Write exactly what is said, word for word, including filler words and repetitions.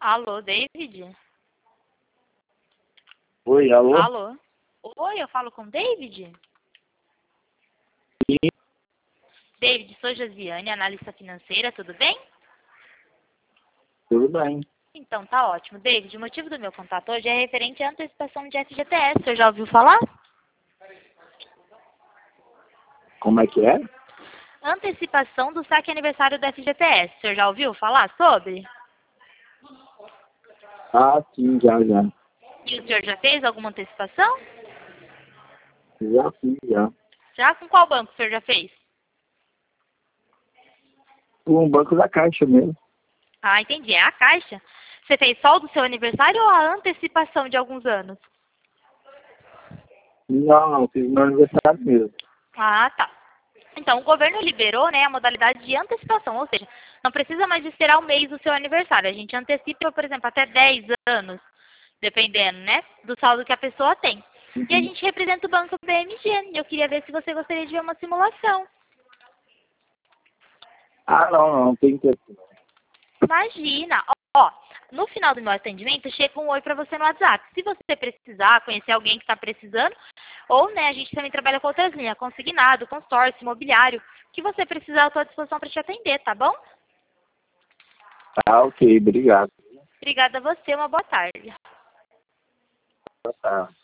Alô, David? Oi, alô? Alô? Oi, eu falo com o David? Sim, David, sou Josiane, analista financeira, tudo bem? tudo bem. Então, tá ótimo. David, o motivo do meu contato hoje é referente à antecipação de F G T S. Você já ouviu falar? Como é que é? Antecipação do saque aniversário do F G T S. Você já ouviu falar sobre? Ah, sim, já, já. E o senhor já fez alguma antecipação? Já fiz, já. Já? Com qual banco o senhor já fez? Um banco da Caixa mesmo. Ah, entendi. É a Caixa. Você fez só o do seu aniversário ou a antecipação de alguns anos? Não, não, fiz meu aniversário mesmo. Ah, tá. Então, o governo liberou, né, a modalidade de antecipação, ou seja, não precisa mais esperar o mês do seu aniversário. A gente antecipa, por exemplo, até dez anos, dependendo, né, do saldo que a pessoa tem. E a Uhum. gente representa o Banco B M G. Eu queria ver se você gostaria de ver uma simulação. Ah, não, não, não tem tempo. Imagina, ó, no final do meu atendimento chega um oi para você no WhatsApp. Se você precisar, conhecer alguém que está precisando, ou, né, a gente também trabalha com outras linhas, consignado, consórcio, imobiliário, o que você precisar, eu estou à disposição para te atender, tá bom? Tá, ok, obrigado. Obrigada a você, uma boa tarde. Tá.